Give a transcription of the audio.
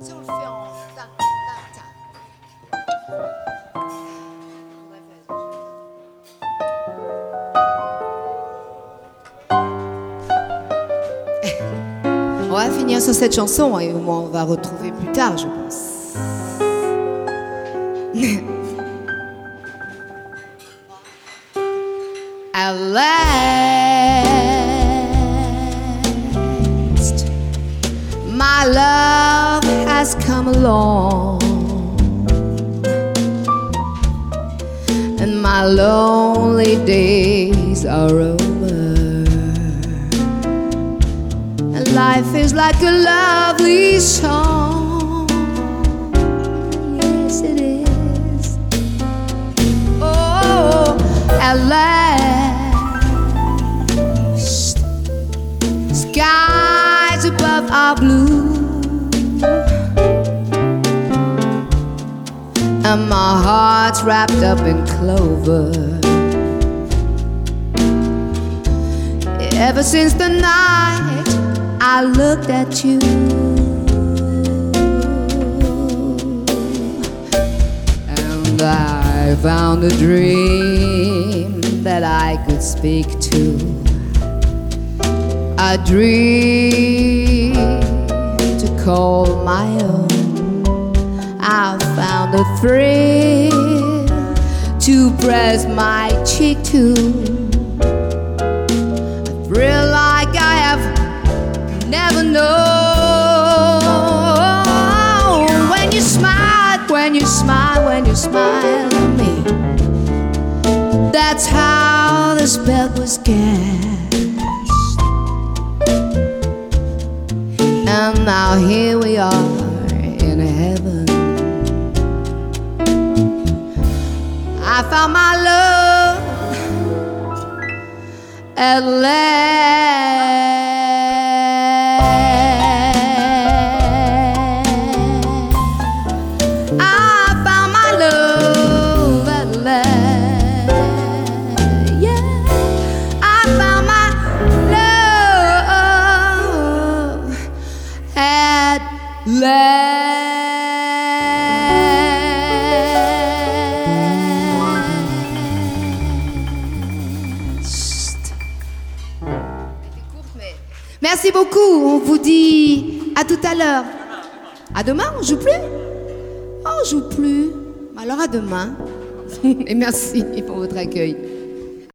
Si on le fait en tac, tac, tac. On va finir sur cette chanson et on va retrouver plus tard, je pense. At last, my love has come along, and my lonely days are over, and life is like a lovely song. Yes, it is. Oh, at last, skies above are blue, and my heart's wrapped up in clover. Ever since the night I looked at you, and I found a dream that I could speak to, a dream to call my own. I found a thrill to press my cheek to, a thrill like I have never known. When you smile, when you smile, when you smile at me, that's how the spell was cast. And now here we are in heaven. I found my love at last. I found my love at last. Yeah, I found my love at last. Merci beaucoup, on vous dit à tout à l'heure. À demain, on joue plus? Oh, on joue plus. Alors à demain. Et merci pour votre accueil.